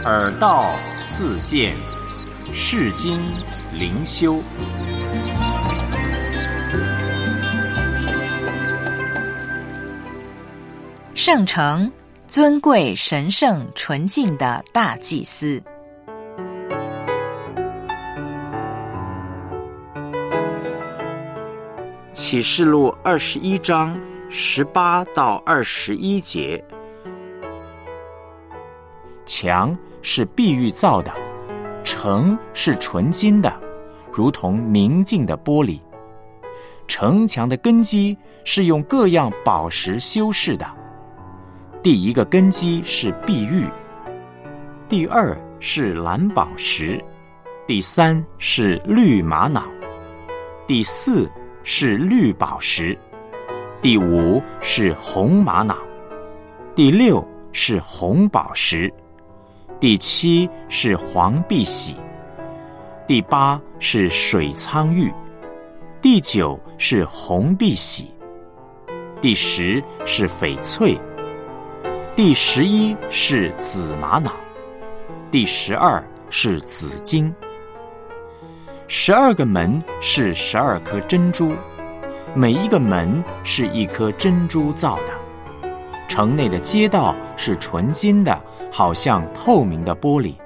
耳道自见，世经灵修。 圣城，尊贵神圣纯净的大祭司。 启示录21章18到21节。墙是碧玉造的，城是纯金的，如同明净的玻璃。城墙的根基是用各样宝石修饰的。第一个根基是碧玉，第二是蓝宝石，第三是绿玛瑙，第四是绿宝石，第五是红玛瑙，第六是红宝石，第七是黄碧玺，第八是水苍玉，第九是红碧玺，第十是翡翠，第11是紫玛瑙，第12是紫金。12个门是12颗珍珠，每一个门是一颗珍珠造的。城内的街道是纯金的，好像透明的玻璃。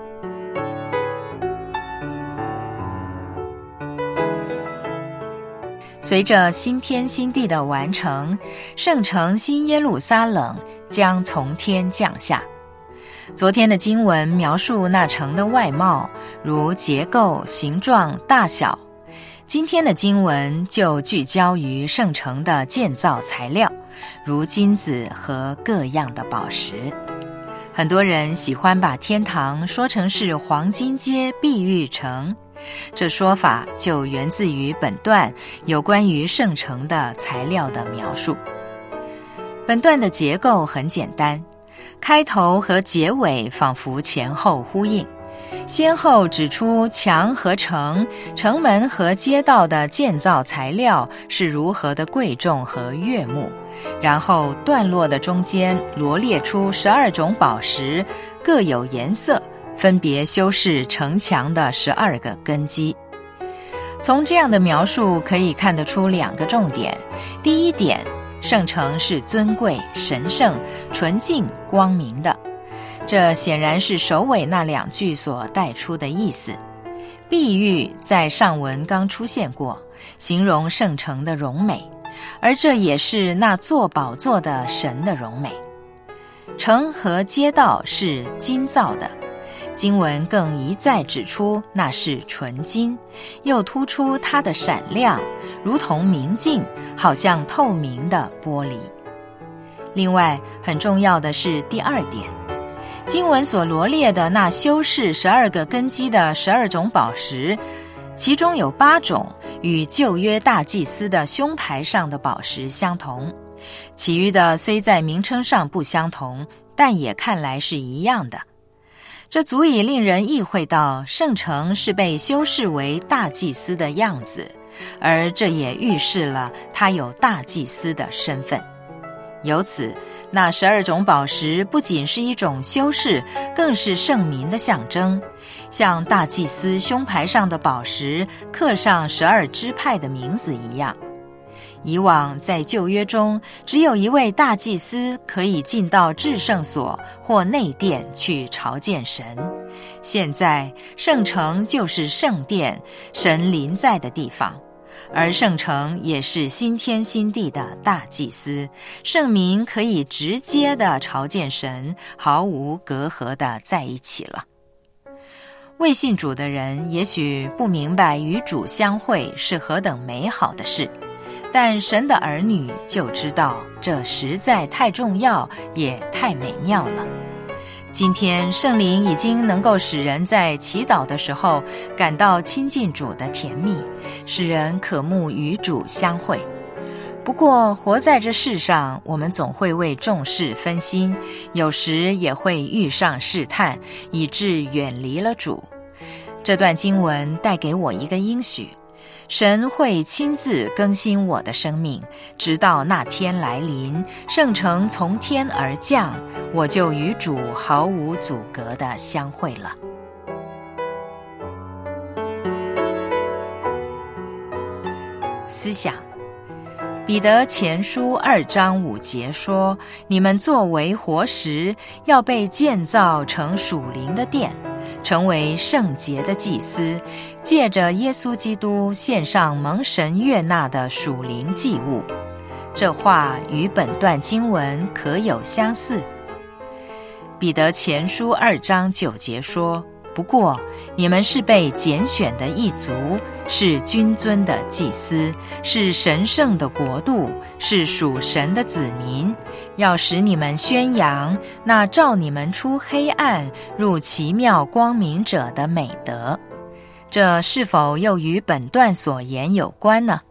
随着新天新地的完成，圣城新耶路撒冷将从天降下。昨天的经文描述那城的外貌，如结构、形状、大小。今天的经文就聚焦于圣城的建造材料，如金子和各样的宝石。很多人喜欢把天堂说成是黄金街碧玉城，这说法就源自于本段有关于圣城的材料的描述。本段的结构很简单，开头和结尾仿佛前后呼应，先后指出墙和城、城门和街道的建造材料是如何的贵重和悦目，然后段落的中间罗列出12种宝石，各有颜色，分别修饰城墙的12个根基。从这样的描述可以看得出2个重点。第一点，圣城是尊贵、神圣、纯净、光明的，这显然是首尾那2句所带出的意思。碧玉在上文刚出现过，形容圣城的荣美，而这也是那坐宝座的神的荣美。城和街道是金造的，经文更一再指出那是纯金，又突出它的闪亮，如同明镜，好像透明的玻璃。另外很重要的是第2点，经文所罗列的那修饰12个根基的12种宝石，其中有8种与旧约大祭司的胸牌上的宝石相同，其余的虽在名称上不相同，但也看来是一样的。这足以令人意会到圣城是被修饰为大祭司的样子，而这也预示了他有大祭司的身份。由此，那12种宝石不仅是一种修饰，更是圣民的象征，像大祭司胸牌上的宝石刻上12支派的名字一样。以往在旧约中，只有一位大祭司可以进到至圣所或内殿去朝见神。现在圣城就是圣殿，神临在的地方，而圣城也是新天新地的大祭司，圣民可以直接的朝见神，毫无隔阂的在一起了。未信主的人也许不明白与主相会是何等美好的事，但神的儿女就知道这实在太重要，也太美妙了。今天圣灵已经能够使人在祈祷的时候感到亲近主的甜蜜，使人渴慕与主相会。不过活在这世上，我们总会为众事分心，有时也会遇上试探，以致远离了主。这段经文带给我一个应许， 神会亲自更新我的生命，直到那天来临，圣城从天而降，我就与主毫无阻隔地相会了。思想，彼得前书2章5节说，你们作为活石，要被建造成属灵的殿，成为圣洁的祭司，借着耶稣基督献上蒙神悦纳的属灵祭物。这话与本段经文可有相似。彼得前书2章9节说，不过你们是被拣选的一族，是君尊的祭司，是神圣的国度，是属神的子民，要使你们宣扬那召你们出黑暗入奇妙光明者的美德。这是否又与本段所言有关呢？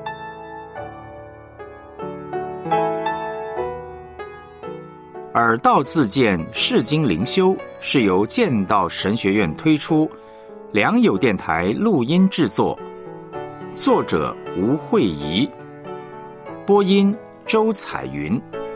耳道自荐世经灵修是由剑道神学院推出，良友电台录音制作，作者吴慧仪，播音周彩云。